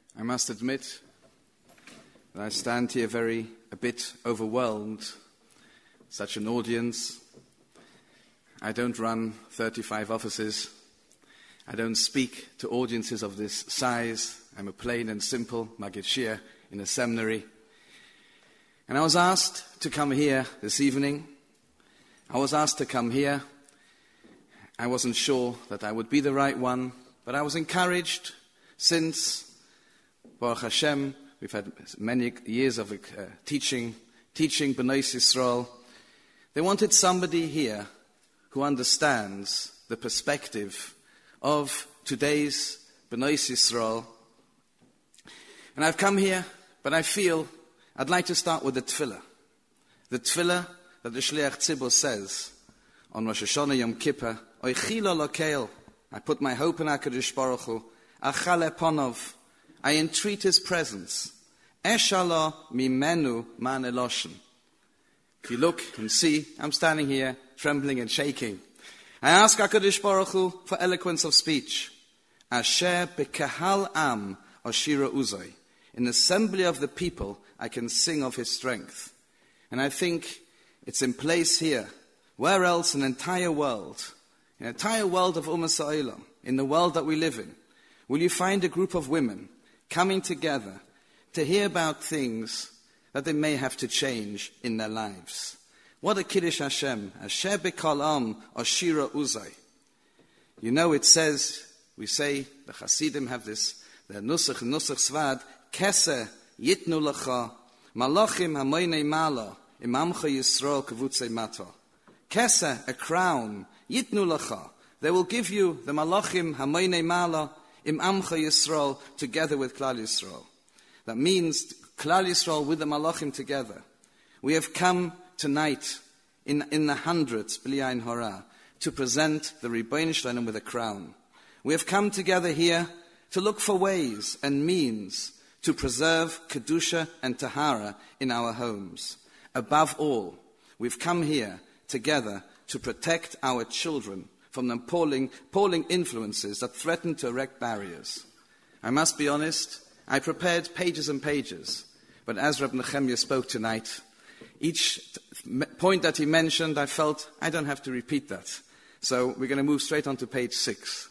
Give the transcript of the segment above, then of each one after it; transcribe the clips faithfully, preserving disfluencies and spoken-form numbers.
I must admit that I stand here very, a bit overwhelmed. Such an audience. I don't run thirty-five offices. I don't speak to audiences of this size. I'm a plain and simple Maggid Shia in a seminary. And I was asked to come here this evening. I was asked to come here. I wasn't sure that I would be the right one, but I was encouraged since, Baruch Hashem, we've had many years of uh, teaching, teaching Bnei Yisrael. They wanted somebody here who understands the perspective of today's Bnei Yisrael. And I've come here, but I feel I'd like to start with the tefillah. The tefillah that the Shliach Tzibur says on Rosh Hashanah Yom Kippur, Oichilo lokeil, I put my hope in HaKadosh Baruch Hu, Achale ponov, I entreat his presence, Eshala mimenu man eloshen. If you look and see, I'm standing here, trembling and shaking. I ask HaKadosh Baruch Hu for eloquence of speech. Asher bekahal am oshira uzoi. In the assembly of the people, I can sing of his strength. And I think it's in place here. Where else in the entire world, in the entire world of Ummah Sa'ilam, in the world that we live in, will you find a group of women coming together to hear about things that they may have to change in their lives? What a Kiddush Hashem. Asher b'kol am oshira uzai. You know, it says, we say, the Hasidim have this, the Nusach, Nusach Svad, Kese yitnu lecha, malachim hamoynei mala, imamcha Yisrael kavutzei mata. Kese, a crown, yitnu lecha. They will give you the malachim hamoynei mala, imamcha Yisrael, together with Klal Yisrael. That means Klal Yisrael with the malachim together. We have come tonight in, in the hundreds, B'li Ayin Hara, to present the Ribbono Shel Olam with a crown. We have come together here to look for ways and means to preserve Kedusha and Tahara in our homes. Above all, we've come here together to protect our children from the appalling, appalling influences that threaten to erect barriers. I must be honest, I prepared pages and pages, but as Reb Nechemia spoke tonight, each point that he mentioned, I felt I don't have to repeat that. So we're going to move straight on to page six.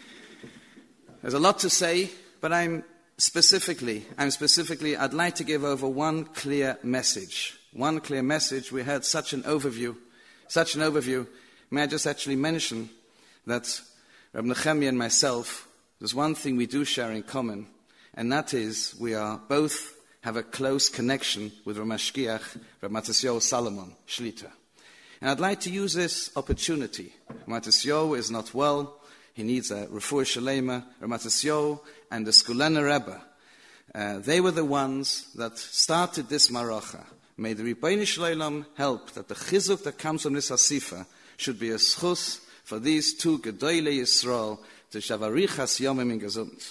There's a lot to say, but I'm specifically, I'm specifically, I'd like to give over one clear message. One clear message. We heard such an overview, such an overview. May I just actually mention that Reb Nechemia and myself, there's one thing we do share in common, and that is we are both have a close connection with Ramashkiach, Reb Matisyahu Salomon Shlita. And I'd like to use this opportunity. Matisyahu is not well. He needs a refuah shalema. Reb Matisyahu and the Skulena Rebbe, uh, they were the ones that started this maracha. May the Ribbono Shel Olam help that the chizuk that comes from this hasifa should be a schus for these two Gedolei Yisrael to shavarichas yomim in gesund.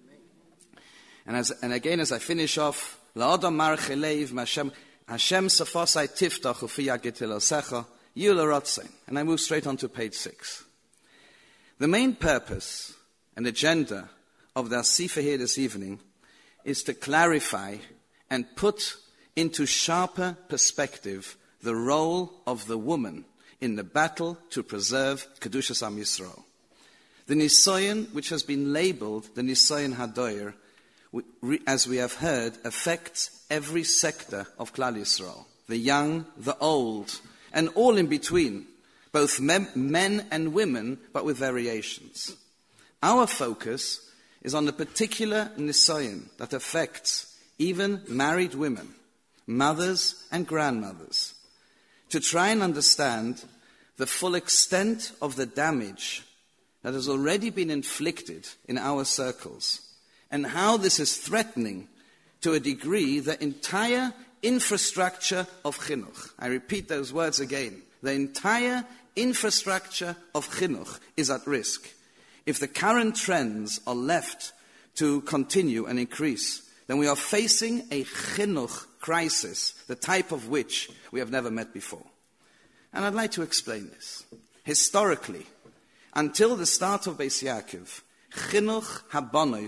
And, as, and again, as I finish off, La'adam marche leiv Hashem Hashem safasai tiftach ufiya getilosecha yula rotzein. And I move straight on to page six. The main purpose and agenda of the Asifa here this evening is to clarify and put into sharper perspective the role of the woman in the battle to preserve Kedushas Am Yisrael. The Nisayon, which has been labeled the Nisayon Hadoyer, as we have heard, affects every sector of Klal Yisrael, the young, the old, and all in between, both men, men and women, but with variations. Our focus is on the particular nisayon that affects even married women, mothers and grandmothers, to try and understand the full extent of the damage that has already been inflicted in our circles, and how this is threatening, to a degree, the entire infrastructure of chinuch. I repeat those words again. The entire infrastructure of chinuch is at risk. If the current trends are left to continue and increase, then we are facing a chinuch crisis, the type of which we have never met before. And I'd like to explain this. Historically, until the start of Beis Yaakov, chinuch habonos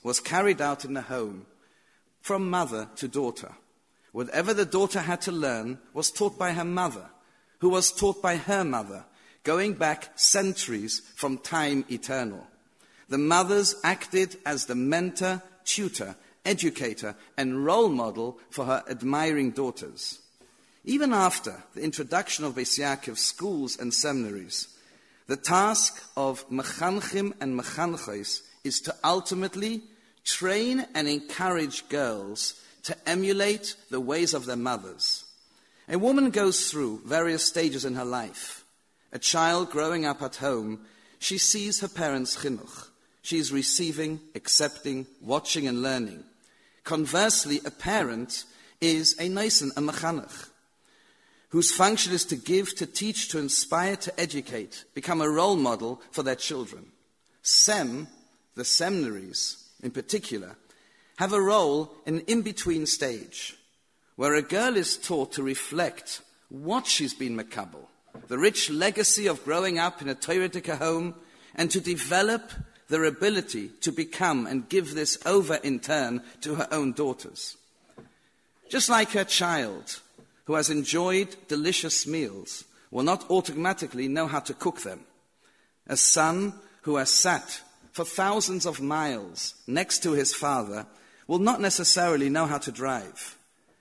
was carried out in the home, from mother to daughter. Whatever the daughter had to learn was taught by her mother, who was taught by her mother, going back centuries from time eternal. The mothers acted as the mentor, tutor, educator, and role model for her admiring daughters. Even after the introduction of Beis Yaakov schools and seminaries, the task of mechanchim and mechanchos is to ultimately train and encourage girls to emulate the ways of their mothers. A woman goes through various stages in her life. A child growing up at home, she sees her parents' chinuch. She is receiving, accepting, watching and learning. Conversely, a parent is a naisen, a mechanech, whose function is to give, to teach, to inspire, to educate, become a role model for their children. Sem, the seminaries in particular, have a role in an in-between stage, where a girl is taught to reflect what she's been makabel, the rich legacy of growing up in a Torahic home, and to develop their ability to become and give this over in turn to her own daughters. Just like her child, who has enjoyed delicious meals, will not automatically know how to cook them. A son who has sat for thousands of miles next to his father will not necessarily know how to drive.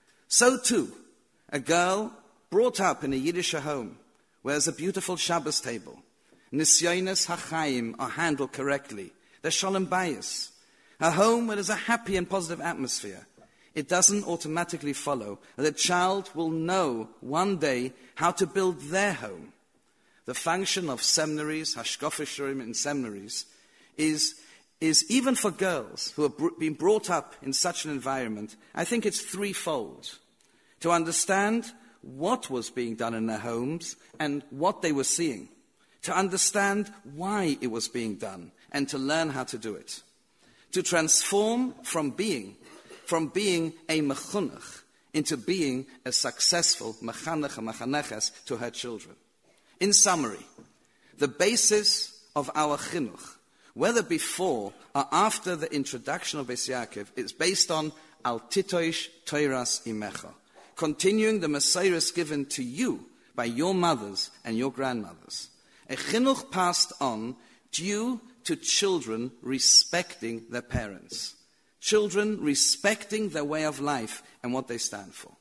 So too, a girl brought up in a Yiddish home where there's a beautiful Shabbos table, Nisyonos HaChaim are handled correctly, there's Shalom Bayis, a home where there's a happy and positive atmosphere, it doesn't automatically follow that a child will know one day how to build their home. The function of seminaries, hashkafa shurim in seminaries, is, is even for girls who have br- been brought up in such an environment, I think it's threefold. To understand what was being done in their homes and what they were seeing. To understand why it was being done and to learn how to do it. To transform from being, from being a mechunach into being a successful mechanech and mechaneches to her children. In summary, the basis of our chinuch, whether before or after the introduction of Beis Yaakov, is based on al titoish toiras imecha, continuing the messiahs given to you by your mothers and your grandmothers. A chinuch passed on due to children respecting their parents, children respecting their way of life and what they stand for.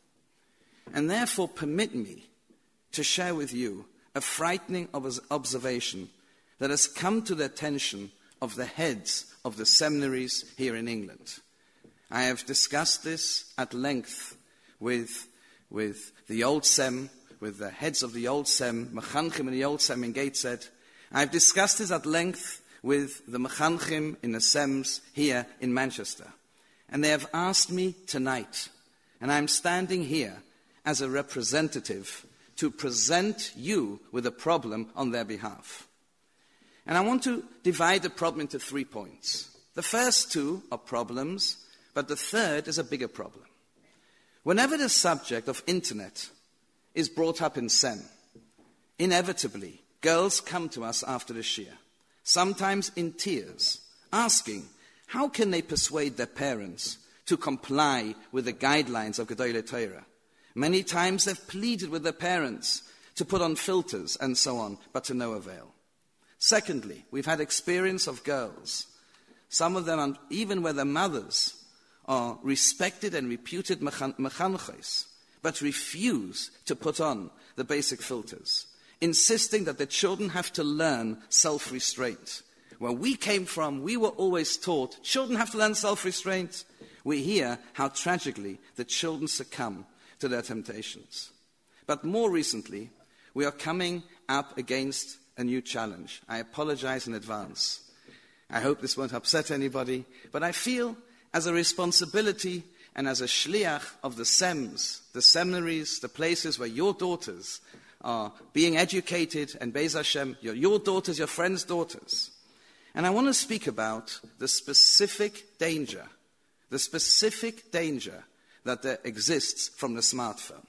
And therefore permit me to share with you a frightening observation that has come to the attention of the heads of the seminaries here in England. I have discussed this at length with, with the old Sem, with the heads of the old Sem, Mechanchim in the old Sem in Gateshead. I've discussed this at length with the Mechanchim in the Sems here in Manchester. And they have asked me tonight, and I'm standing here as a representative to present you with a problem on their behalf. And I want to divide the problem into three points. The first two are problems, but the third is a bigger problem. Whenever the subject of internet is brought up in Sem, inevitably, girls come to us after the Shia, sometimes in tears, asking, how can they persuade their parents to comply with the guidelines of Gedolei Torah? Many times they've pleaded with their parents to put on filters and so on, but to no avail. Secondly, we've had experience of girls, some of them even where their mothers are respected and reputed mechanchos, but refuse to put on the basic filters, insisting that the children have to learn self-restraint. Where we came from, we were always taught children have to learn self-restraint. We hear how tragically the children succumb to their temptations. But more recently, we are coming up against a new challenge. I apologize in advance. I hope this won't upset anybody, but I feel as a responsibility and as a shliach of the Sems, the seminaries, the places where your daughters are being educated, and Beis Hashem, your, your daughters, your friends' daughters. And I want to speak about the specific danger, the specific danger that there exists from the smartphone.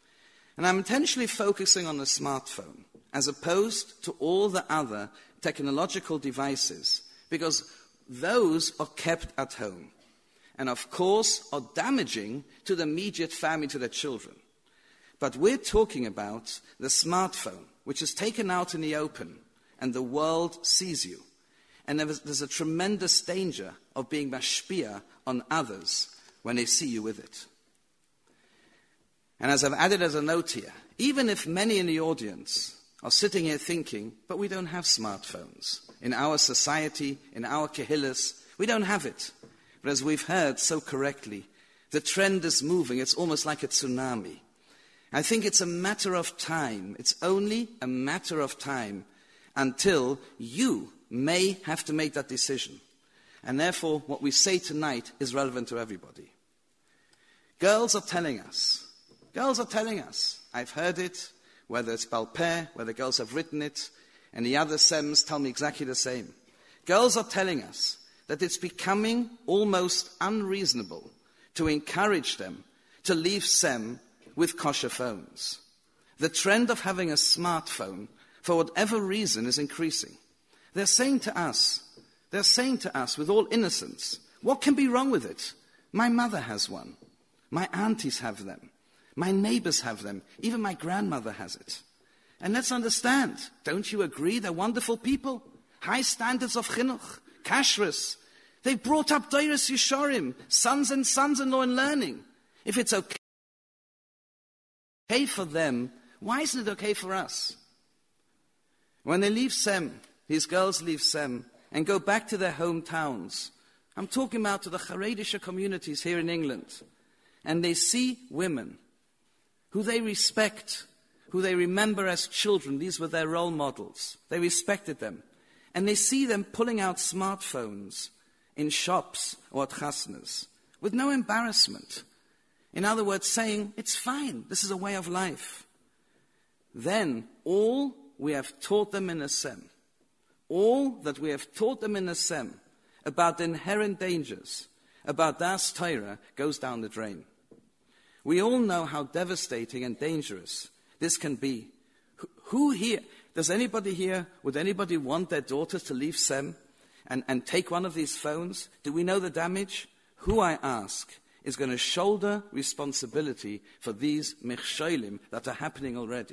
And I'm intentionally focusing on the smartphone as opposed to all the other technological devices, because those are kept at home and, of course, are damaging to the immediate family, to their children. But we're talking about the smartphone, which is taken out in the open, and the world sees you. And there's a tremendous danger of being mashpia on others when they see you with it. And as I've added as a note here, even if many in the audience are sitting here thinking, but we don't have smartphones. In our society, in our kehillas, we don't have it. But as we've heard so correctly, the trend is moving. It's almost like a tsunami. I think it's a matter of time. It's only a matter of time until you may have to make that decision. And therefore, what we say tonight is relevant to everybody. Girls are telling us, girls are telling us, I've heard it, whether it's Balpeh, whether girls have written it, and the other Sems tell me exactly the same. Girls are telling us that it's becoming almost unreasonable to encourage them to leave Sem with kosher phones. The trend of having a smartphone, for whatever reason, is increasing. They're saying to us, they're saying to us with all innocence, what can be wrong with it? My mother has one. My aunties have them. My neighbors have them. Even my grandmother has it. And let's understand, don't you agree? They're wonderful people. High standards of chinuch, kashrus. They've brought up Deiros Yeshorim, sons and sons-in-law in learning. If it's okay for them, why isn't it okay for us? When they leave Sem, these girls leave Sem and go back to their hometowns. I'm talking about to the Haredisha communities here in England. And they see women who they respect, who they remember as children. These were their role models. They respected them. And they see them pulling out smartphones in shops or at chasnas with no embarrassment. In other words, saying, it's fine, this is a way of life. Then all we have taught them in a Sem, all that we have taught them in a Sem about the inherent dangers, about Das Torah, goes down the drain. We all know how devastating and dangerous this can be. Who here, does anybody here, would anybody want their daughters to leave Sem and, and take one of these phones? Do we know the damage? Who, I ask, is going to shoulder responsibility for these mechsholim that are happening already?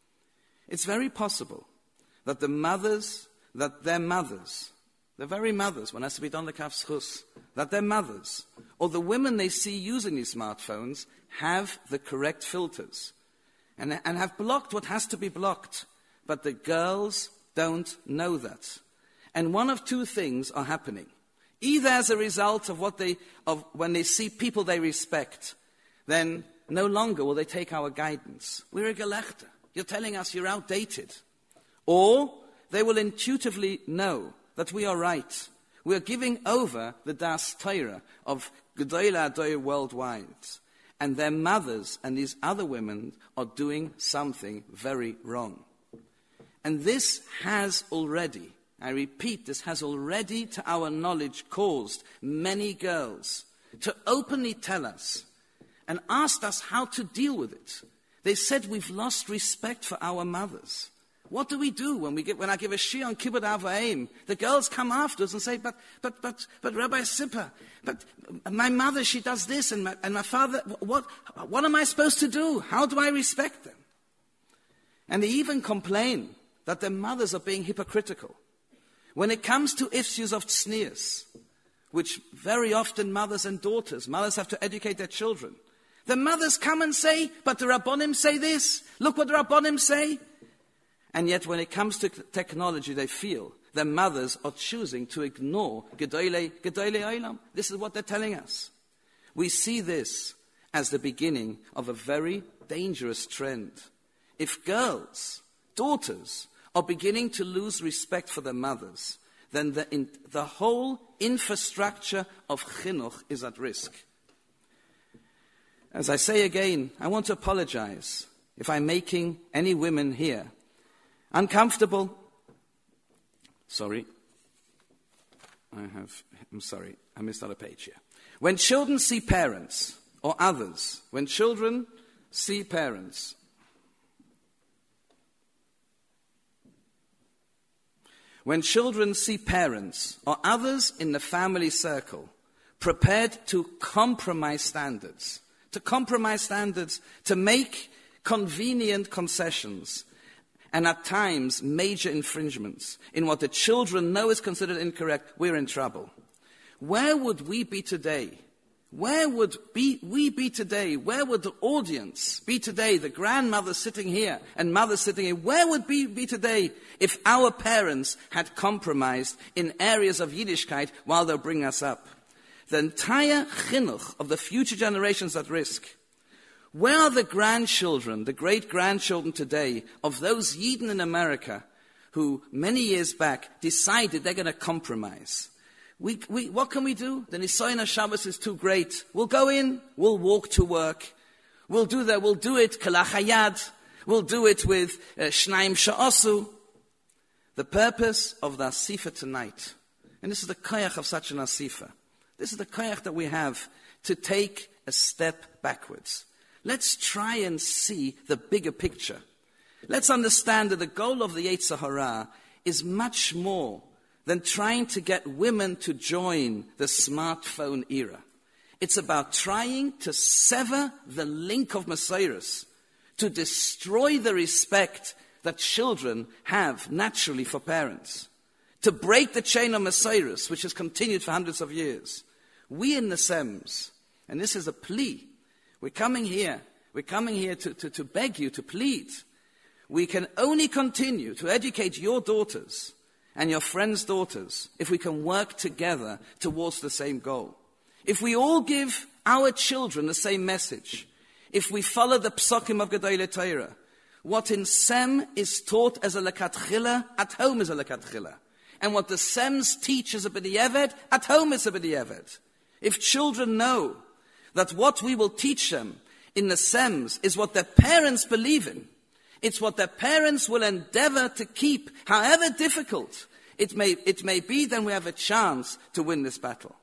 It's very possible that the mothers, that their mothers, the very mothers, one has to be done the kaf schus, that their mothers, or the women they see using these smartphones, have the correct filters and, and have blocked what has to be blocked. But the girls don't know that. And one of two things are happening. Either as a result of what they, of when they see people they respect, then no longer will they take our guidance. We're a gelechter. You're telling us you're outdated. Or they will intuitively know that we are right. We are giving over the Das Torah of Gedolei Adoyah worldwide. And their mothers and these other women are doing something very wrong. And this has already, I repeat, this has already, to our knowledge, caused many girls to openly tell us and asked us how to deal with it. They said we've lost respect for our mothers. What do we do when we get, when I give a shir on Kibbutz Av V'Aim? The girls come after us and say, but, but, but, but Rabbi Sipper, but my mother, she does this, and my, and my father, what, what am I supposed to do? How do I respect them? And they even complain that their mothers are being hypocritical. When it comes to issues of tznius, which very often mothers and daughters, mothers have to educate their children, the mothers come and say, but the Rabbonim say this. Look what the Rabbonim say. And yet when it comes to technology, they feel their mothers are choosing to ignore Gedolei Gedolei Olam. This is what they're telling us. We see this as the beginning of a very dangerous trend. If girls, daughters, are beginning to lose respect for their mothers, then the, in, the whole infrastructure of chinuch is at risk. As I say again, I want to apologize if I'm making any women here uncomfortable. Sorry. I have, I'm sorry, I missed out a page here. When children see parents or others, when children see parents, when children see parents or others in the family circle prepared to compromise standards, to compromise standards, to make convenient concessions, and at times major infringements in what the children know is considered incorrect, we're in trouble. Where would we be today? Where would be, we be today? Where would the audience be today? The grandmother sitting here and mother sitting here. Where would we be today if our parents had compromised in areas of Yiddishkeit while they're bringing us up? The entire chinuch of the future generations at risk. Where are the grandchildren, the great-grandchildren today of those Yidden in America who many years back decided they're going to compromise? We, we, what can we do? The Nisayon HaShabbos is too great. We'll go in, we'll walk to work. We'll do that, we'll do it kalachayad. We'll do it with uh, Shnaim Sha'asu. The purpose of the Asifa tonight, and this is the koyach of such an Asifa, this is the koyach that we have to take a step backwards. Let's try and see the bigger picture. Let's understand that the goal of the Yetzer Hara is much more than trying to get women to join the smartphone era. It's about trying to sever the link of Messiahs, to destroy the respect that children have naturally for parents, to break the chain of Messiahs, which has continued for hundreds of years. We in the Sems, and this is a plea, we're coming here, we're coming here to, to, to beg you, to plead. We can only continue to educate your daughters and your friends' daughters if we can work together towards the same goal. If we all give our children the same message, if we follow the psokim of Gedolei Torah, what in Sem is taught as a lekatchila, at home is a lekatchila. And what the Sems teach as a b'di'eved, at home is a b'di'eved. If children know that what we will teach them in the Sems is what their parents believe in, it's what their parents will endeavor to keep, however difficult it may, it may be, then we have a chance to win this battle.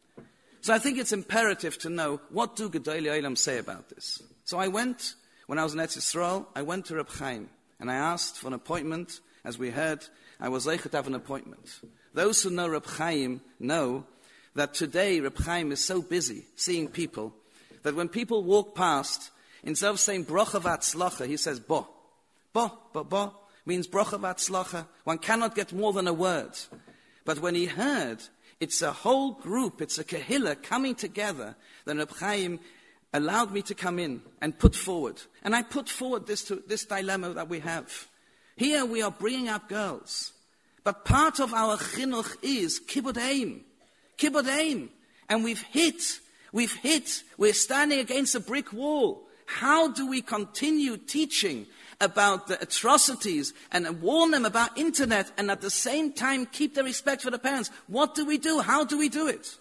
So I think it's imperative to know, what do Gedolei Olam say about this? So I went, when I was in Eretz Yisrael, I went to Reb Chaim, and I asked for an appointment. As we heard, I was zeicher to have an appointment. Those who know Reb Chaim know that today Reb Chaim is so busy seeing people that when people walk past, instead of saying brocha v'atzlacha, he says bo. Bo, bo, bo means brocha v'atzlacha. One cannot get more than a word. But when he heard, it's a whole group, it's a kehillah coming together, then Reb Chaim allowed me to come in and put forward. And I put forward this, to, this dilemma that we have. Here we are bringing up girls. But part of our chinuch is kibud aim. Kibud aim. And we've hit, we've hit, we're standing against a brick wall. How do we continue teaching about the atrocities and warn them about internet and at the same time keep the respect for the parents? What do we do? How do we do it?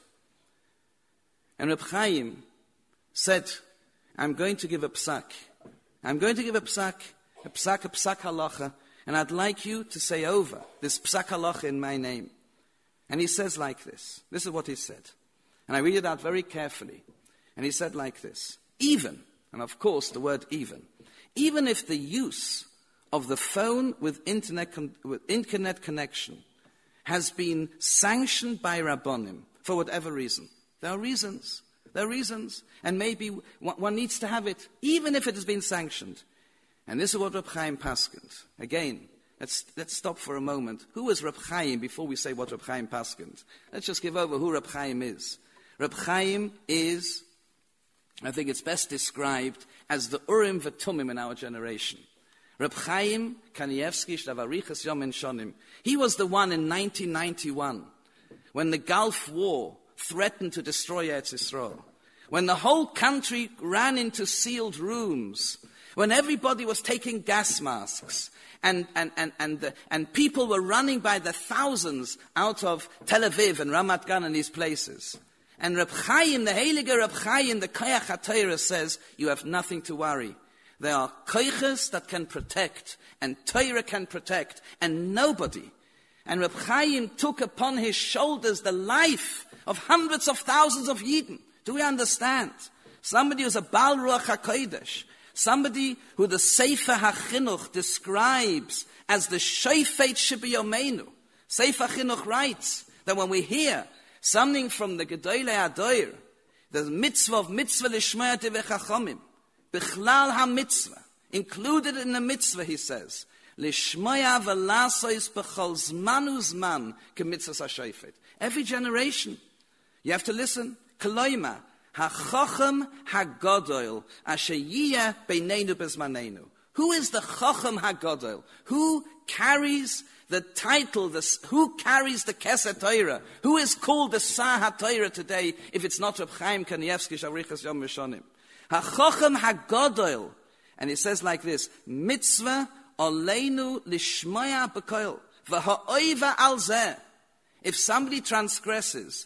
And Reb Chaim said, I'm going to give a psak. I'm going to give a psak, a psak, a psak halacha, and I'd like you to say over this psak halacha in my name. And he says like this. This is what he said. And I read it out very carefully. And he said like this. Even, and of course the word even, even if the use of the phone with internet, con- with internet connection has been sanctioned by Rabbonim for whatever reason. There are reasons. There are reasons. And maybe one needs to have it, even if it has been sanctioned. And this is what Reb Chaim paskins. Again, let's, let's stop for a moment. Who is Reb Chaim before we say what Reb Chaim paskins? Let's just give over who Reb Chaim is. Reb Chaim is, I think it's best described as the Urim v'Tumim in our generation. Reb Chaim Kanievsky Shtavarichas Yom Shonim. He was the one in nineteen ninety-one when the Gulf War threatened to destroy Eretz Yisrael, when the whole country ran into sealed rooms, when everybody was taking gas masks, and and and and, the, and people were running by the thousands out of Tel Aviv and Ramat Gan and these places. And Reb Chaim, the Heilige Reb Chaim, the Koyach HaTorah says, you have nothing to worry. There are koyches that can protect, and Torah can protect, and nobody. And Reb Chaim took upon his shoulders the life of hundreds of thousands of Yidden. Do we understand? Somebody who's a Baal Ruach HaKodesh, somebody who the Sefer HaChinuch describes as the Shofet Shebiyomenu, Sefer Chinuch writes that when we hear something from the Gedolei Adoir, the mitzvah of mitzvah lishmaya tevei chachomim, bichlal ha-mitzvah, included in the mitzvah, he says, lishmaya v'lasois b'chol zman u'zman k'mitzvah ha'shofet. Every generation, you have to listen. Koloima, ha-chochem ha-godol, asher yiyeh beineinu b'zmanenu. Who is the chochem ha-godol? Who carries the title, the, who carries the Keser Torah? Who is called the Sar HaTorah today, if it's not Reb Chaim Kanievsky, Shavrichas Yom Rishonim? Ha-chochem ha-godol. And he says like this, mitzvah oleinu lishmoya b'koil, v'ha'oiva al zeh. If somebody transgresses,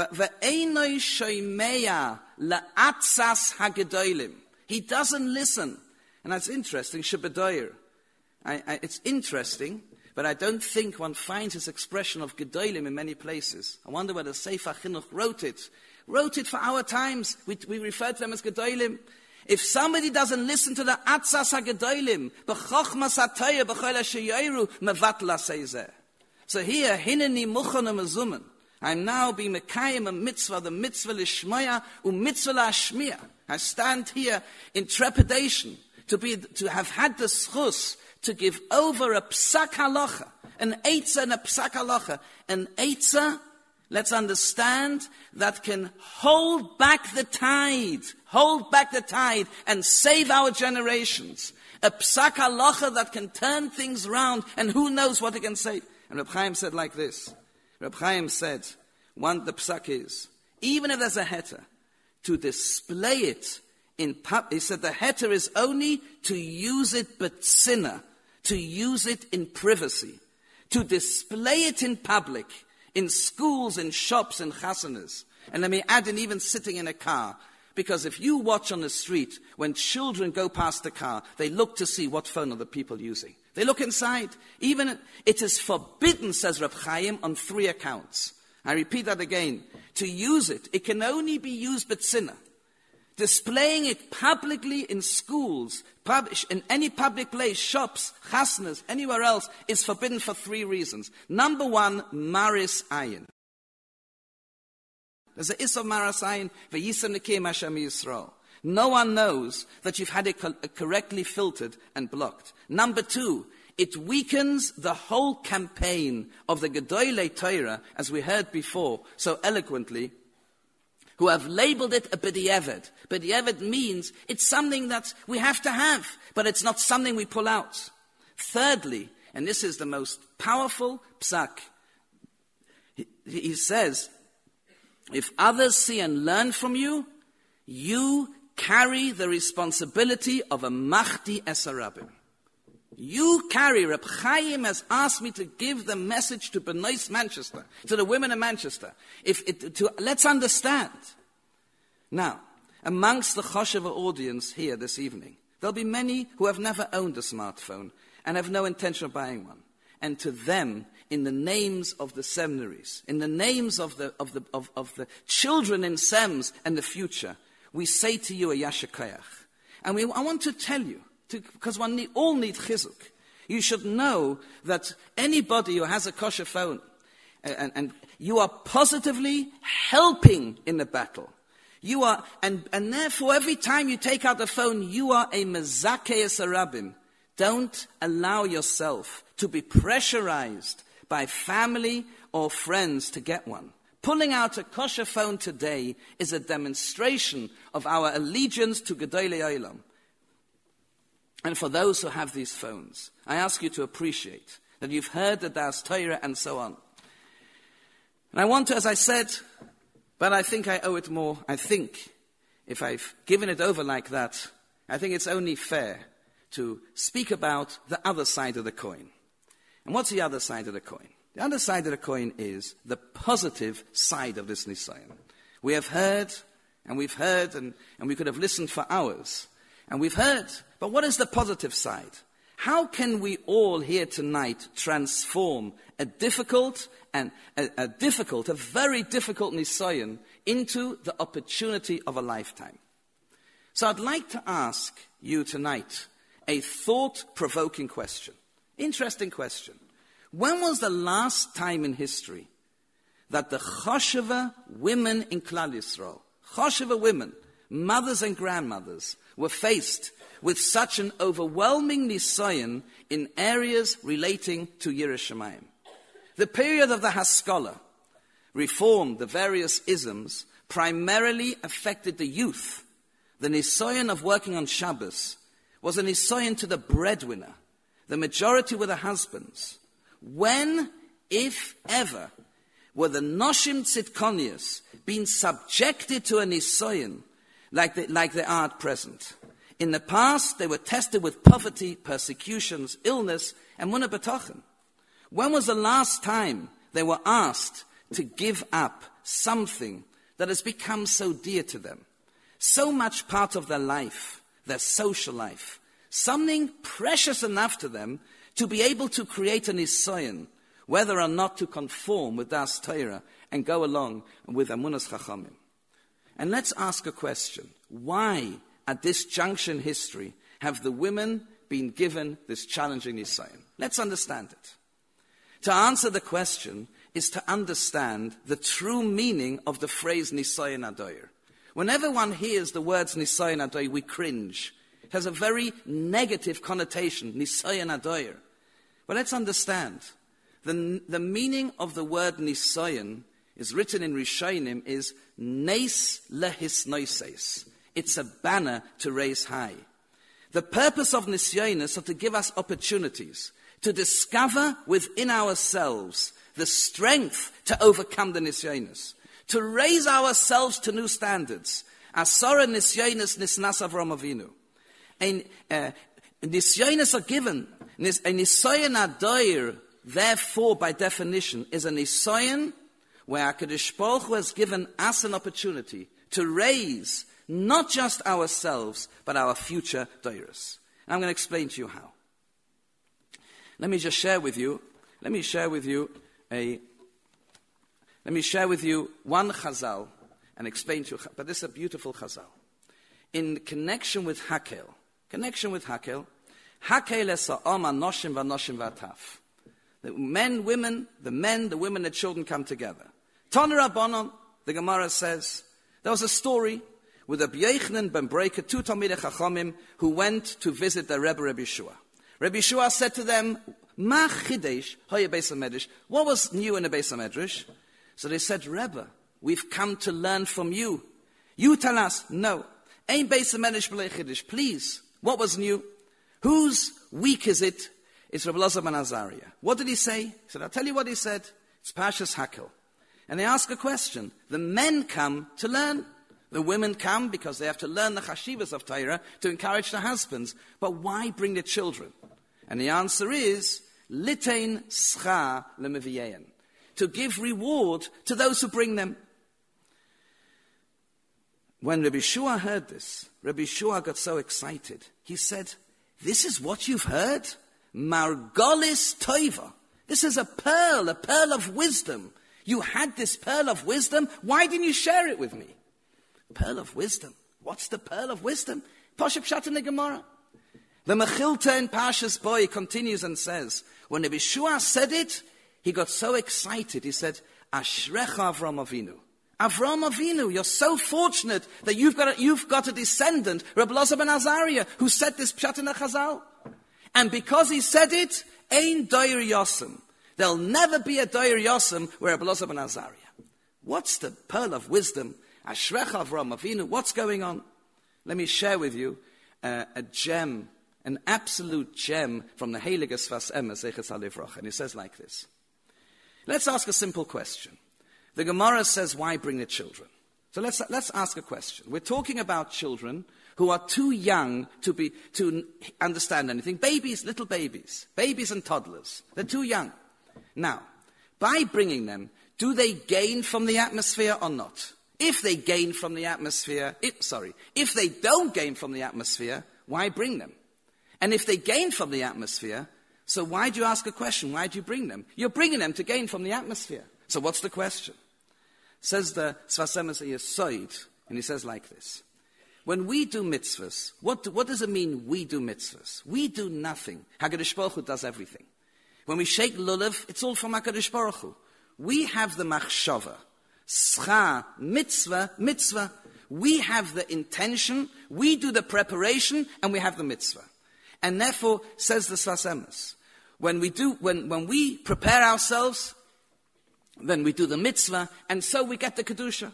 v'einoi shoimeya la'atzas ha-gedolim, he doesn't listen. And that's interesting, Shebedoyer. I, I, it's interesting, but I don't think one finds this expression of Gedolim in many places. I wonder whether Sefer Chinuch wrote it. Wrote it for our times. We, we refer to them as Gedolim. If somebody doesn't listen to the Atzas HaGedolim, B'chochmas HaTorah, B'chol HaSheyoru, Mevatl HaSeizeh. So here, Hineni Muchon HaMezumen. I'm now being Mekayim a mitzvah, the mitzvah Lishmoya, u mitzvah Lashmiya. I stand here in trepidation to be, to have had the schus to give over a psak halacha, an eitzah and a psak halacha, an eitzah, let's understand, that can hold back the tide, hold back the tide and save our generations. A psak halacha that can turn things around, and who knows what it can save. And Reb Chaim said like this. Reb Chaim said, one, the psak is, even if there's a heter, to display it in pub, he said the heter is only to use it betzina, to use it in privacy, to display it in public, in schools, in shops, in chasanas. And let me add in even sitting in a car, because if you watch on the street, when children go past the car, they look to see what phone are the people using. They look inside. Even it is forbidden, says Reb Chaim, on three accounts. I repeat that again. To use it, it can only be used betzina. Displaying it publicly in schools, pub, in any public place, shops, chasnas, anywhere else, is forbidden for three reasons. Number one, maris ayin. There's a is of maris ayin, v'yisem nekim Hashem Yisrael. No one knows that you've had it co- correctly filtered and blocked. Number two, it weakens the whole campaign of the Gedolei Torah, as we heard before so eloquently, who have labeled it a b'di'evet. B'di'evet means it's something that we have to have, but it's not something we pull out. Thirdly, and this is the most powerful psak, he, he says, if others see and learn from you, you carry the responsibility of a Mahdi Esarabim. You carry, Reb Chaim has asked me to give the message to Benoist Manchester, to the women in Manchester. If it, to, let's understand. Now, amongst the Chosheva audience here this evening, there'll be many who have never owned a smartphone and have no intention of buying one. And to them, in the names of the seminaries, in the names of the, of the, of, of the children in SEMS and the future, we say to you a Yasher Koyach. And we, I want to tell you, to, because one need, all need chizuk. You should know that anybody who has a kosher phone, and, and you are positively helping in the battle. You are, and, and therefore every time you take out the phone, you are a mezakeh sarabim. Don't allow yourself to be pressurized by family or friends to get one. Pulling out a kosher phone today is a demonstration of our allegiance to Gedolei Olam. And for those who have these phones, I ask you to appreciate that you've heard the Das Torah and so on. And I want to, as I said, but I think I owe it more. I think if I've given it over like that, I think it's only fair to speak about the other side of the coin. And what's the other side of the coin? The other side of the coin is the positive side of this Nisayon. We have heard, and we've heard, and, and we could have listened for hours. And we've heard, but what is the positive side? How can we all here tonight transform a difficult and a, a difficult, a very difficult Nisayon into the opportunity of a lifetime? So I'd like to ask you tonight a thought-provoking question. Interesting question. When was the last time in history that the Chosheva women in Klal Yisrael, Chosheva women, mothers and grandmothers, were faced with such an overwhelming nisayon in areas relating to Yerushalayim? The period of the Haskalah, reformed the various isms, primarily affected the youth. The nisayon of working on Shabbos was a nisayon to the breadwinner. The majority were the husbands. When, if ever, were the Noshim Tzidkonius being subjected to a nisayon like they, like they are at present? In the past, they were tested with poverty, persecutions, illness, and munah b'tochen. When was the last time they were asked to give up something that has become so dear to them, so much part of their life, their social life, something precious enough to them to be able to create an nisayon, whether or not to conform with Das Torah and go along with Amunas Chachamim? And let's ask a question. Why, at this junction in history, have the women been given this challenging nisayon? Let's understand it. To answer the question is to understand the true meaning of the phrase nisayon adoyer. Whenever one hears the words nisayon adoyer, we cringe. It has a very negative connotation, nisayon adoyer. But let's understand. The, the meaning of the word nisayon is written in Rishonim is nes lehisnoises. It's a banner to raise high. The purpose of nisyonos is to give us opportunities to discover within ourselves the strength to overcome the nisyonos, to raise ourselves to new standards. Asara nisyonos nisnas Avram Avinu. And uh, nisyonos are given. A nisayon adoyer, therefore, by definition, is a nisayon where HaKadosh Baruch Hu has given us an opportunity to raise not just ourselves, but our future doyers. And I'm going to explain to you how. Let me just share with you, let me share with you a, let me share with you one chazal and explain to you, but this is a beautiful chazal. In connection with Hakel, connection with Hakel, Hakel es ha'om ha'noshim v'noshim v'ataf. The men, women, the men, the women, the children come together. Tana Rabbanon, the Gemara says, there was a story with Rabbi Yochanan ben Breika, two Talmidei Chachamim, who went to visit their Rebbe, Rabbi Yeshua. Rabbi Yeshua said to them, Ma chidesh hoye Beis HaMedrash? What was new in the Beis HaMedrash? So they said, Rebbe, we've come to learn from you. You tell us, no. Ein Beis HaMedrash b'lei chidesh. Please, what was new? Whose week is it? It's Rabbi Elazar ben Azariah. What did he say? He said, I'll tell you what he said. It's Parshas Hakel. And they ask a question. The men come to learn. The women come because they have to learn the chashivas of Torah to encourage their husbands. But why bring the children? And the answer is, litein schar lemeviyein, to give reward to those who bring them. When Rabbi Shua heard this, Rabbi Shua got so excited. He said, this is what you've heard? Margolis toiva. This is a pearl, a pearl of wisdom. You had this pearl of wisdom. Why didn't you share it with me? Pearl of wisdom. What's the pearl of wisdom? Pashup Pshat in the Gemara. The Mechilta in Parshas Bo continues and says, when Rabbi Shua said it, he got so excited. He said, Ashrecha Avram Avinu. Avram Avinu, you're so fortunate that you've got a, you've got a descendant, Rabbi Elazar ben Azariah, who said this Pshat in the Chazal. And because he said it, Ein Doyer Yosem. There'll never be a Doyer Yosem where Rabbi Elazar ben Azariah. What's the pearl of wisdom? Ashrecha Avram Avinu. What's going on? Let me share with you uh, a gem, an absolute gem from the Heilige Sfas Emes, Zeches HaLivrocha. And it says like this. Let's ask a simple question. The Gemara says, why bring the children? So let's, let's ask a question. We're talking about children who are too young to be, to understand anything. Babies, little babies. Babies and toddlers. They're too young. Now, by bringing them, do they gain from the atmosphere or not? If they gain from the atmosphere, if, sorry, if they don't gain from the atmosphere, why bring them? And if they gain from the atmosphere, so why do you ask a question? Why do you bring them? You're bringing them to gain from the atmosphere. So what's the question? Says the Sfas Emes Yesod, and he says like this. When we do mitzvahs, what, do, what does it mean we do mitzvahs? We do nothing. HaKadosh Baruch Hu does everything. When we shake lulav, it's all from HaKadosh Baruch Hu. We have the machshava. Scha, mitzvah, mitzvah. We have the intention, we do the preparation, and we have the mitzvah. And therefore, says the Sfas Emes, when we do, when, when we prepare ourselves, then we do the mitzvah, and so we get the kedusha.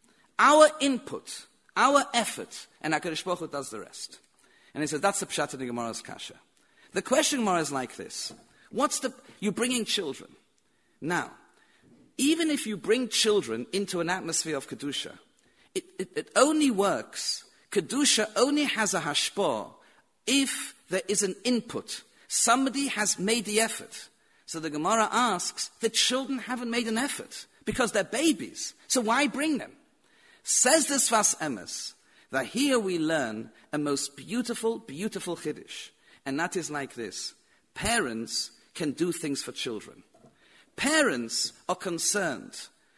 Our input, our effort, and HaKadosh Baruch Hu does the rest. And he says, that's the pshat in the Gemara's kasha. The question Gemara is like this. What's the, you're bringing children. Now, even if you bring children into an atmosphere of kedusha, it, it, it only works, kedusha only has a hashpah if there is an input. Somebody has made the effort. So the Gemara asks, the children haven't made an effort because they're babies. So why bring them? Says the Sfas Emes, that here we learn a most beautiful, beautiful chiddush. And that is like this. Parents can do things for children. Parents are concerned.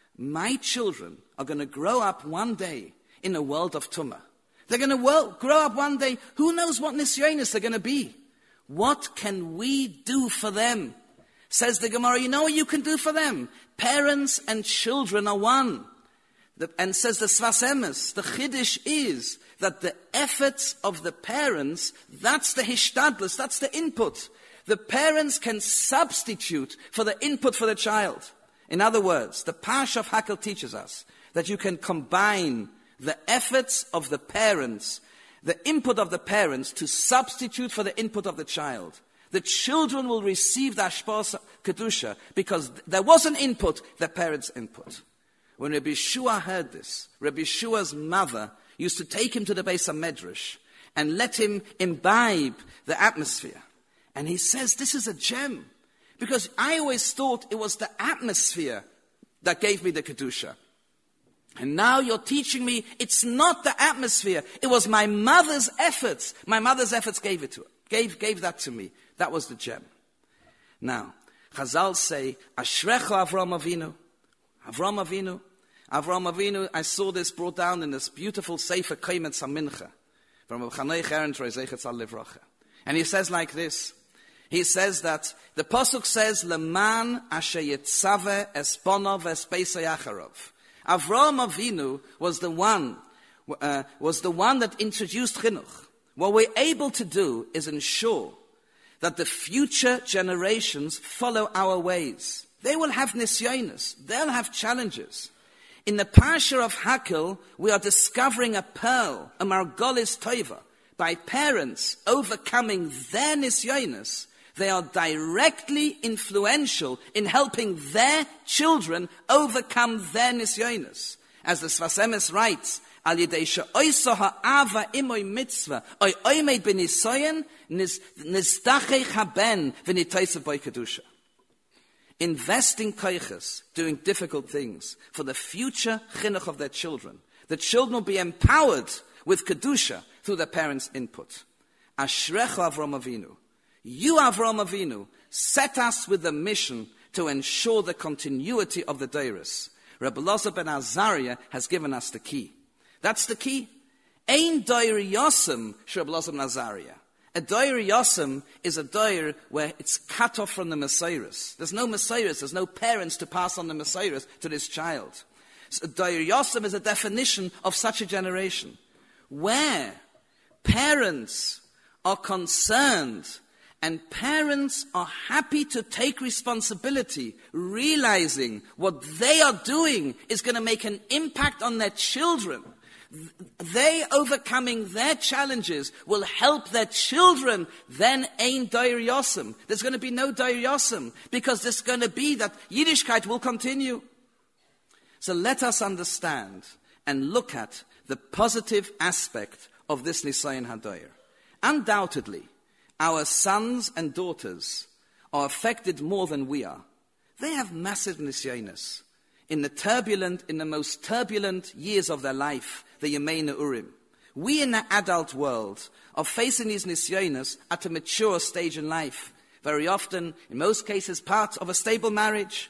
My children are going to grow up one day in a world of tumah. They're going to well, grow up one day. Who knows what nisyonis they're going to be? What can we do for them? Says the Gemara, you know what you can do for them? Parents and children are one. The, and says the Sfas Emes, the chiddush is that the efforts of the parents, that's the hishtadlus, that's the input. The parents can substitute for the input for the child. In other words, the Parsha of Hakel teaches us that you can combine the efforts of the parents, the input of the parents, to substitute for the input of the child. The children will receive the Hashpah Kedusha because there was an input, the parents' input. When Rabbi Yeshua heard this, Rabbi Yeshua's mother used to take him to the Beis HaMedrash and let him imbibe the atmosphere. And he says, this is a gem. Because I always thought it was the atmosphere that gave me the Kedusha. And now you're teaching me it's not the atmosphere. It was my mother's efforts. My mother's efforts gave it to her, gave, gave that to me. That was the gem. Now, Chazal say, Ashrecha Avraham Avinu. Avraham Avinu. Avraham Avinu, I saw this brought down in this beautiful Sefer Kaimet Samincha from Chanei Cherentz Rezeichet Livracha. And he says like this. He says that the pasuk says, "Leman asher yitzave esponov espeisei acharov." Avraham Avinu was the one, uh, was the one that introduced chinuch. What we're able to do is ensure that the future generations follow our ways. They will have nisyonos. They'll have challenges. In the Parsha of Hakel, we are discovering a pearl, a margolis tova. By parents overcoming their nisyonos, they are directly influential in helping their children overcome their nisyonos. As the Sfas Emes writes, Al yidei she'oisa ha'ava imoy mitzvah, oy oymei b'nisoyen, nizdachech haben v'nitaisav b'y kedusha. Investing koiches, doing difficult things for the future chinuch of their children. The children will be empowered with kedusha through their parents' input. Ashrecha Avraham Avinu. You, Avraham Avinu, set us with the mission to ensure the continuity of the Deiros. Rabbi Elazar ben Azariah has given us the key. That's the key. Ein Doir Yosem, Rabbi Elazar ben Azariah. A Doir Yosem is a Doir where it's cut off from the Messiahs. There's no Messiahs, there's no parents to pass on the Messiahs to this child. So Doir Yosem is a definition of such a generation, where parents are concerned and parents are happy to take responsibility, realizing what they are doing is going to make an impact on their children. They overcoming their challenges will help their children. Then ein Doir Yosem. There's going to be no Doir Yosem because there's going to be that Yiddishkeit will continue. So let us understand and look at the positive aspect of this Nisayon HaDoir. Undoubtedly, our sons and daughters are affected more than we are. They have massive nisyonos. In the turbulent, in the most turbulent years of their life, the Yemei Neurim. We in the adult world are facing these nisyonos at a mature stage in life. Very often, in most cases, part of a stable marriage.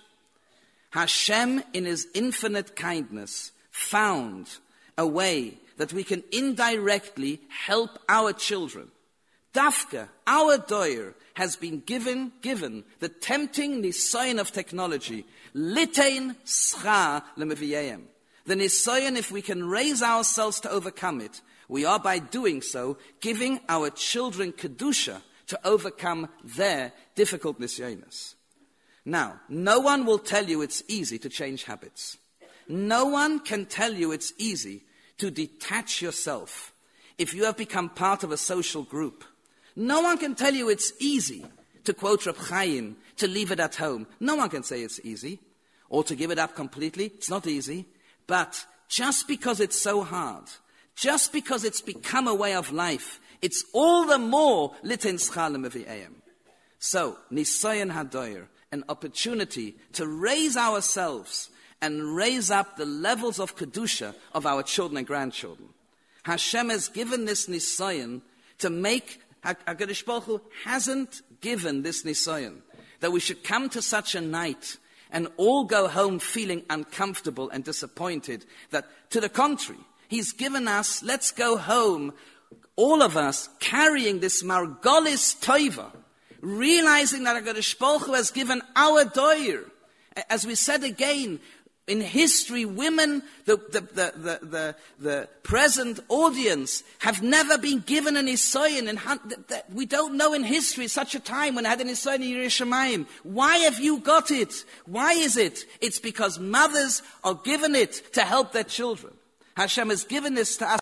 Hashem, in His infinite kindness, found a way that we can indirectly help our children Dafka, our doyer, has been given, given the tempting nisayon of technology, litein scha lemeviyayim. The nisayon, if we can raise ourselves to overcome it, we are by doing so giving our children kedusha to overcome their difficult nisyonos. Now, no one will tell you it's easy to change habits. No one can tell you it's easy to detach yourself if you have become part of a social group. No one can tell you it's easy to quote Reb Chaim, to leave it at home. No one can say it's easy. Or to give it up completely. It's not easy. But just because it's so hard, just because it's become a way of life, it's all the more liten schalem v'ayim. So, nisayon hadoyer, an opportunity to raise ourselves and raise up the levels of kedusha of our children and grandchildren. Hashem has given this nisayon to make, HaKadosh Baruch Hu hasn't given this nisayon that we should come to such a night and all go home feeling uncomfortable and disappointed. That, to the contrary, He's given us, let's go home, all of us, carrying this margolis toiva, realizing that HaKadosh Baruch Hu has given our doyer. As we said again, in history, women, the, the, the, the, the, the present audience, have never been given an nisayon. And we don't know in history such a time when I had an nisayon in Yerushalayim. Why have you got it? Why is it? It's because mothers are given it to help their children. Hashem has given this to us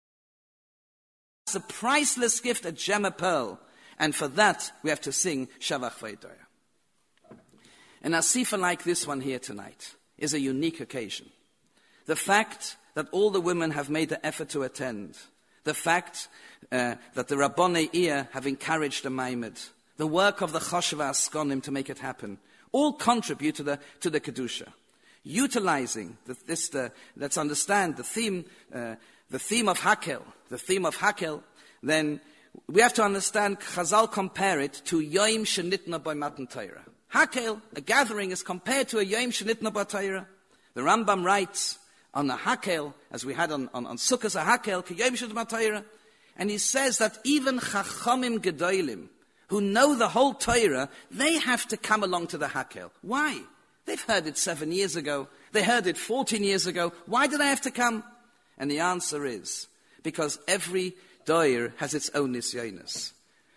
as a priceless gift, a gem, a pearl. And for that, we have to sing Shavach V'Edoya. An asifa like this one here tonight is a unique occasion. The fact that all the women have made the effort to attend, the fact uh, that the Rabbonei Ear have encouraged the Maimed, the work of the Choshev Askonim to make it happen, all contribute to the, to the Kedusha. Utilizing the, this, the, let's understand the theme, uh, the theme of Hakel, the theme of Hakel, then we have to understand, Chazal compare it to Yom Shenitna by Matan Torah. Hakel, a gathering, is compared to a Yom Shenitna by Torah. The Rambam writes on a Hakel, as we had on, on, on Sukkot a Hakel, Ki Yom Shenitna by Torah, and he says that even Chachamim Gedolim, who know the whole Torah, they have to come along to the Hakel. Why? They've heard it seven years ago. They heard it fourteen years ago. Why do they have to come? And the answer is, because every doyer has its own nisyonos.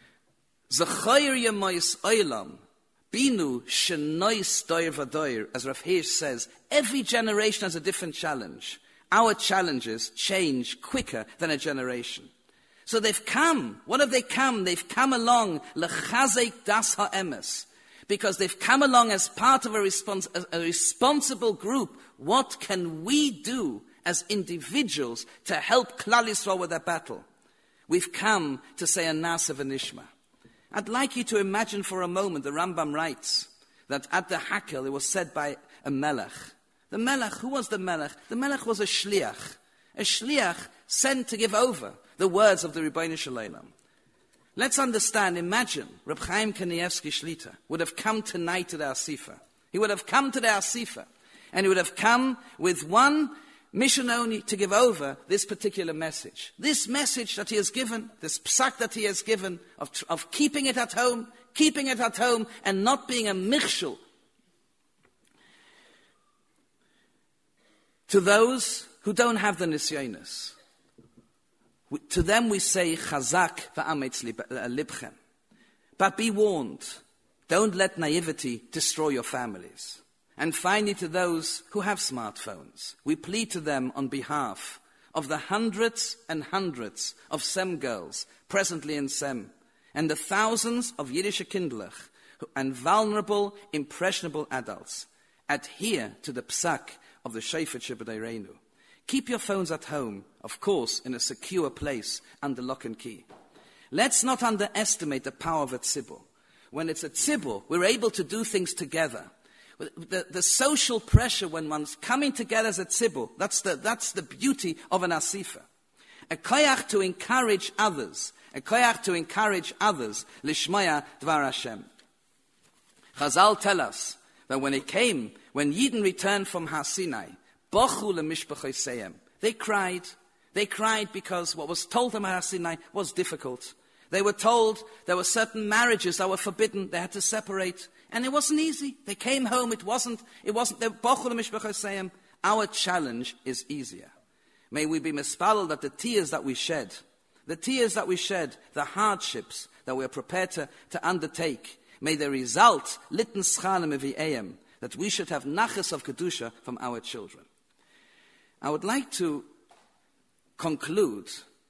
Zachayir Yemois Olam, Binu Shenois Doyer Vadoyer, as Rav Hirsch says, every generation has a different challenge. Our challenges change quicker than a generation. So they've come. What have they come? They've come along, Lechazek Das HaEmes, because they've come along as part of a, respons- a responsible group. What can we do as individuals to help Klal Yisrael with that battle? We've come to say a Nasa v'Nishma. I'd like you to imagine for a moment, the Rambam writes, that at the Hakel it was said by a Melech. The Melech, who was the Melech? The Melech was a Shliach. A Shliach sent to give over the words of the Ribbono Shel Olam. Let's understand, imagine, Reb Chaim Kanievsky Shlita would have come tonight to the Asifa. He would have come to the Asifa, and he would have come with one mission only, to give over this particular message. This message that he has given, this psak that he has given, of, of keeping it at home, keeping it at home, and not being a michshul to those who don't have the nisyonos. To them we say, Chazak v'ametz libchem. But be warned, don't let naivety destroy your families. And finally, to those who have smartphones, we plead to them on behalf of the hundreds and hundreds of SEM girls presently in SEM, and the thousands of Yiddish Kindlech and vulnerable, impressionable adults. Adhere to the psak of the Shofet Sheb'Deirenu. Keep your phones at home, of course, in a secure place under lock and key. Let's not underestimate the power of a tzibur. When it's a tzibur, we're able to do things together. The, the social pressure when one's coming together as a tzibur, that's the, that's the beauty of an asifa. A koyach to encourage others, a koyach to encourage others, lishmaya dvar Hashem. Chazal tell us that when it came, when Yidden returned from Har Sinai, bochu lemishpachoseim, they cried. They cried because what was told them at Har Sinai was difficult. They were told there were certain marriages that were forbidden. They had to separate. And it wasn't easy. They came home. It wasn't, it wasn't, the our challenge is easier. May we be mispallel that the tears that we shed, the tears that we shed, the hardships that we are prepared to, to undertake, may they result, litten schanem evi'eim, that we should have nachas of Kedusha from our children. I would like to conclude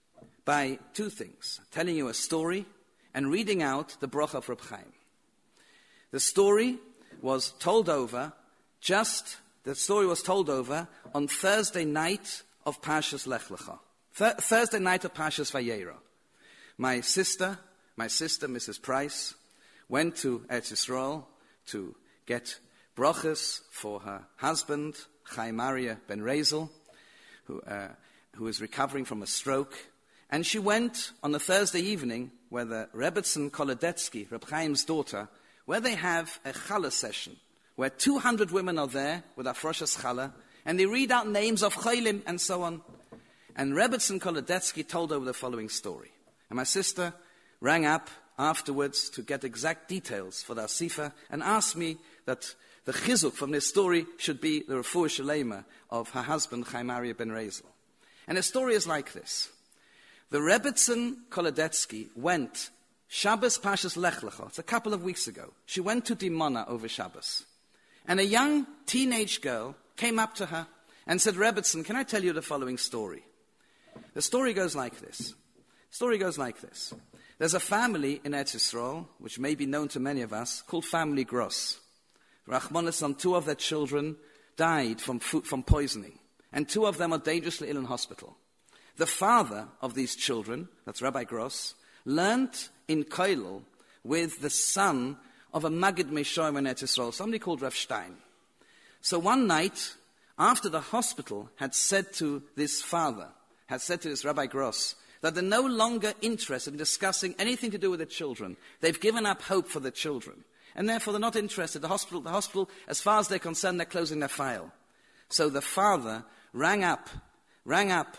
by two things, telling you a story and reading out the bracha of Reb Chaim. The story was told over just, the story was told over on Thursday night of Parshas Lech Lecha. Th- Thursday night of Parshas Vayera. My sister, my sister, Missus Price, went to Eretz Yisrael to get brachas for her husband, Chaim Aryeh ben Rezel, who, uh, who is recovering from a stroke. And she went on a Thursday evening where the Rebbetzin Kolodetsky, Reb Chaim's daughter, where they have a challah session, where two hundred women are there with Afroshas challah, and they read out names of chaylim and so on. And Rebbetzin Kolodetsky told over the following story. And my sister rang up afterwards to get exact details for the Asifa and asked me that the chizuk from this story should be the refuah shalema of her husband, Chaim Aryeh ben Rezel. And the story is like this. The Rebbetzin Kolodetsky went Shabbos Parshas Lech Lecha. It's a couple of weeks ago. She went to Dimona over Shabbos. And a young teenage girl came up to her and said, Rebbetzin, can I tell you the following story? The story goes like this. The story goes like this. There's a family in Eretz Yisrael, which may be known to many of us, called Family Gross. Rachmanis, on two of their children died from, food, from poisoning. And two of them are dangerously ill in hospital. The father of these children, that's Rabbi Gross, learnt in Koilel with the son of a Magid Meshorim in Eretz Yisrael, somebody called Rav Stein. So one night, after the hospital had said to this father, had said to this Rabbi Gross, that they're no longer interested in discussing anything to do with the children. They've given up hope for the children. And therefore they're not interested. The hospital, the hospital, as far as they're concerned, they're closing their file. So the father rang up, rang up,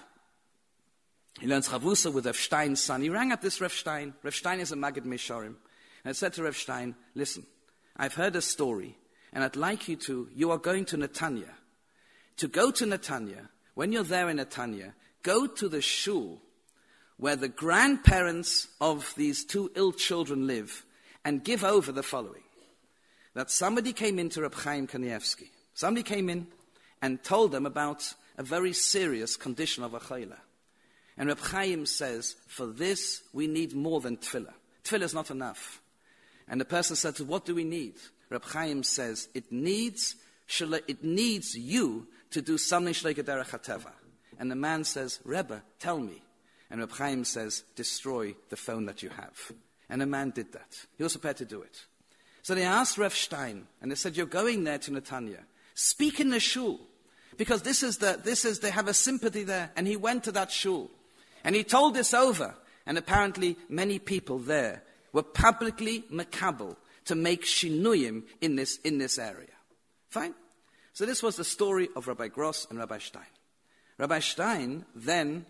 he learns Chavusa with Rav Stein's son. He rang up this Rav Stein. Rav Stein is a Magid Meshorim. And I said to Rav Stein, listen, I've heard a story, and I'd like you to, you are going to Netanya. To go to Netanya, when you're there in Netanya, go to the shul where the grandparents of these two ill children live and give over the following. That somebody came into Reb Chaim Kanievsky. Somebody came in and told them about a very serious condition of a chayla. And Reb Chaim says, for this we need more than tefillah. Tefillah is not enough. And the person said, what do we need? Reb Chaim says, it needs, it needs you to do something shleika derech hateva. And the man says, Rebbe, tell me. And Reb Chaim says, destroy the phone that you have. And the man did that. He was prepared to do it. So they asked Rav Stein, and they said, you're going there to Netanya. Speak in the shul. Because this is the, this is, they have a sympathy there. And he went to that shul. And he told this over. And apparently many people there were publicly makabel to make shinuyim in this, in this area. Fine? So this was the story of Rabbi Gross and Rabbi Stein. Rabbi Stein then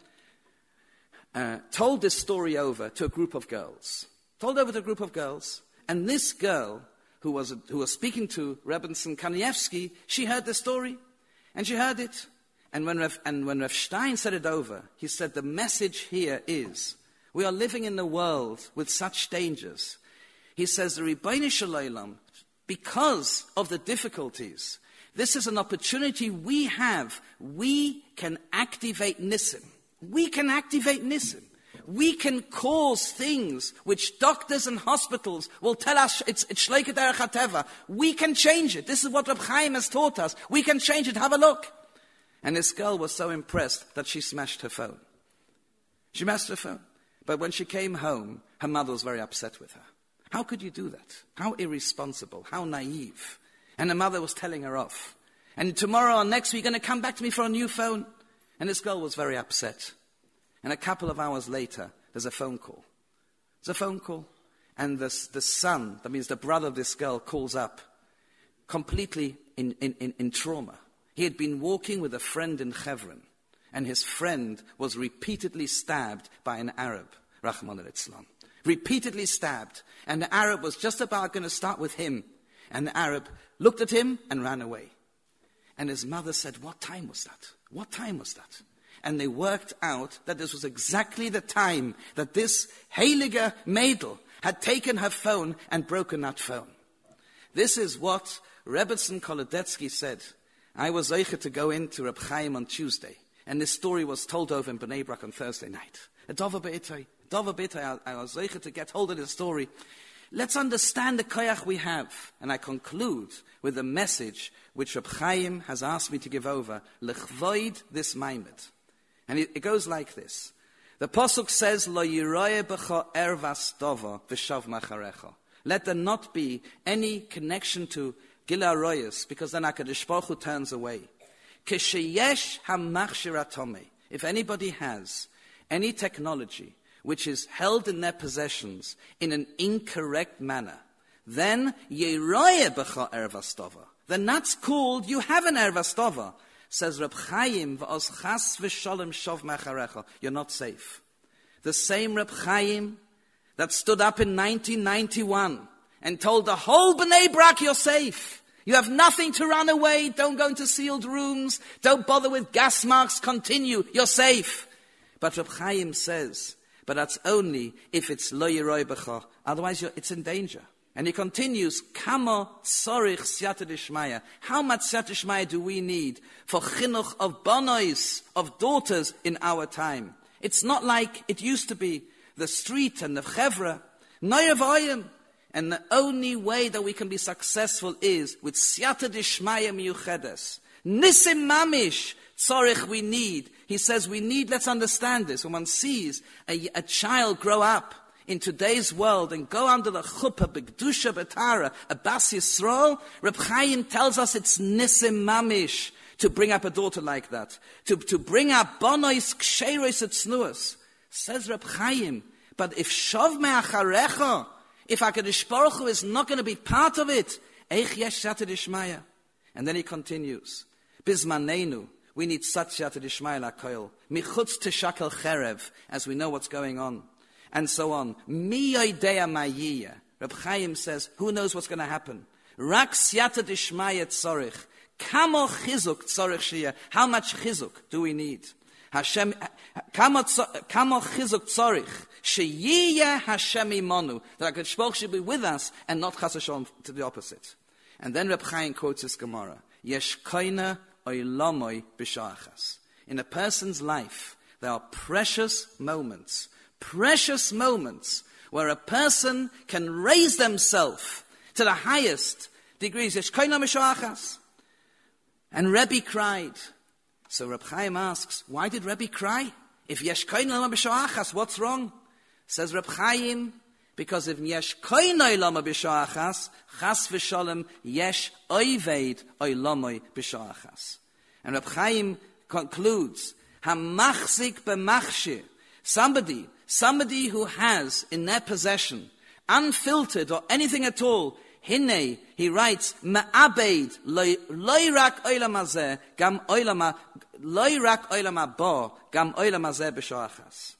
uh, told this story over to a group of girls. Told over to a group of girls. And this girl, who was, who was speaking to Rebbetzin Kanievsky, she heard the story. And she heard it. And when, Rev, and when Rav Stein said it over, he said, the message here is, we are living in a world with such dangers. He says, the Ribbono Shel Olam, because of the difficulties, this is an opportunity we have. We can activate Nissim. We can activate Nissim. We can cause things which doctors and hospitals will tell us it's shleika derech hateva. We can change it. This is what Reb Chaim has taught us. We can change it. Have a look. And this girl was so impressed that she smashed her phone. She smashed her phone. But when she came home, her mother was very upset with her. How could you do that? How irresponsible. How naive. And the mother was telling her off. And tomorrow or next week, you're going to come back to me for a new phone. And this girl was very upset. And a couple of hours later, there's a phone call. There's a phone call. And the, the son, that means the brother of this girl, calls up, completely in, in, in, in trauma. He had been walking with a friend in Hebron, and his friend was repeatedly stabbed by an Arab, Rahman al-Islam. repeatedly stabbed, and the Arab was just about going to start with him, and the Arab looked at him and ran away. And his mother said, what time was that? What time was that? And they worked out that this was exactly the time that this heilige Mädel had taken her phone and broken that phone. This is what Rebbetzin Kolodetsky said. I was zeicher to go into Reb Chaim on Tuesday, and this story was told over in Bnei Brak on Thursday night. A Dova Be'itay, Dova Be'itay, I was zeicher to get hold of this story. Let's understand the koyach we have. And I conclude with a message which Reb Chaim has asked me to give over, L'chvoid this maimed. And it, it goes like this. The Pasuk says, Lo yiroye b'cha ervas dova v'shav macharecha. Let there not be any connection to Gila Royas, because then HaKadosh Baruch Hu turns away. Kesheyesh hamachshir atomei. If anybody has any technology which is held in their possessions in an incorrect manner, then yeroye b'cha ervas dova. Then that's called, you have an ervas dova. Says Reb Chaim, v'os chas v'sholem shov macharecha. You're not safe. The same Reb Chaim that stood up in nineteen ninety-one and told the whole Bnei Brak, you're safe. You have nothing to run away. Don't go into sealed rooms. Don't bother with gas marks. Continue. You're safe. But Reb Chaim says, but that's only if it's lo yiroi b'cha. Otherwise, you're, it's in danger. And he continues, Kama sorich siyata d'shmaya. How much siyata d'shmaya do we need for chinuch of banois, of daughters in our time? It's not like it used to be, the street and the chevra, noyavoyim. And the only way that we can be successful is with siyata d'shmaya miyuchedes. Nisim mamish, tzorich we need. He says we need, let's understand this. When one sees a, a child grow up in today's world and go under the chuppah, b'gdusha, b'tara, a bas Yisrael, Reb Chaim tells us it's nisim mamish to bring up a daughter like that. To, to bring up bonois ksheros etznuas. Says Reb Chaim, but if shov me'acharecha, if HaKadosh Baruch Hu is not going to be part of it, eich yesh siyata d'shmaya. And then he continues, Bizmanenu, we need such siyata d'shmaya l'koil, michutz tishakel cherev, as we know what's going on, and so on. Mi yodeya ma'yiyah. Reb Chaim says, who knows what's going to happen? Rak siyata d'shmaya tzorich. Kamo chizuk tzorich shiyah. How much chizuk do we need? Hashem, kamo chizuk tzorich. Sheyiyah Hashem imonu. That HaKadosh Baruch Hu should be with us and not chas v'sholom to the opposite. And then Reb Chaim quotes this Gemara. Yesh koina oilamoi b'sha'achas. In a person's life, there are precious moments, precious moments where a person can raise themselves to the highest degrees. Yesh koina b'sha'achas. And Rebbe cried. So Reb Chaim asks, why did Rebbe cry? If yesh koina b'sha'achas, what's wrong? Says Reb Chaim, because if yesh koinoi lama b'sha'achas, chas v'sholem yesh oived oilamoi b'sha'achas. And Reb Chaim concludes, hamachzik b'machshir, somebody, somebody who has in their possession, unfiltered or anything at all, hine, he writes, ma'abed loirak oilam hazeh, gam oilama, loirak oilam haba, gam oilam hazeh b'sha'achas.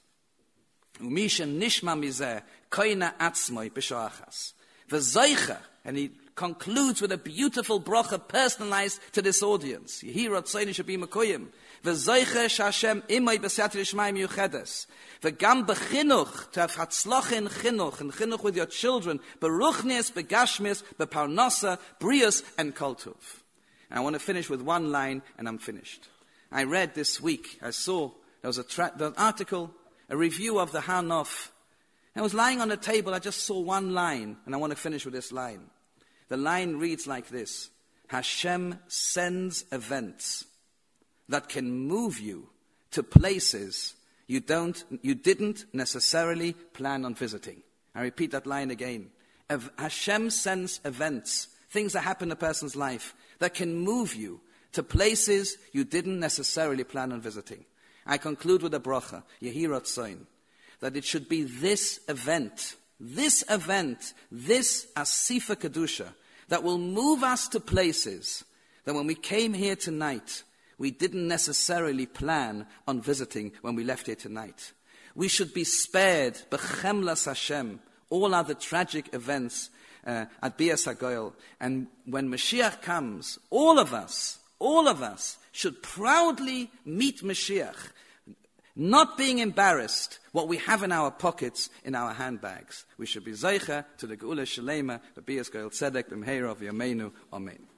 Umisha nishma mizeh koina atzmoi b'sha'achas. V'zoicha, and he concludes with a beautiful bracha personalized to this audience. Yehi ratzoni shabi mekoyim. V'zoicha sh'Hashem imoi b'siyata d'shmaya miyuchedes. V'gam b'chinuch, to have hatzlach in chinuch, and chinuch with your children, beruchnias, begashmias, beparnasa, brius, and koltuv. And I want to finish with one line, and I'm finished. I read this week, I saw, there was a tra- there was an article, a review of the Hanof. I was lying on the table, I just saw one line, and I want to finish with this line. The line reads like this: Hashem sends events that can move you to places you don't, you didn't necessarily plan on visiting. I repeat that line again. Hashem sends events, things that happen in a person's life, that can move you to places you didn't necessarily plan on visiting. I conclude with a bracha, Yehi Ratzain, that it should be this event, this event, this Asifa Kedusha, that will move us to places that when we came here tonight, we didn't necessarily plan on visiting when we left here tonight. We should be spared, b'chemlas Hashem, all other tragic events uh, at Bias HaGoyel. And when Mashiach comes, all of us, all of us should proudly meet Mashiach, not being embarrassed what we have in our pockets, in our handbags. We should be zeicha to the Geula Shalema, the Bias Goyel Tzedek, B'mheira of Yameinu. Amen.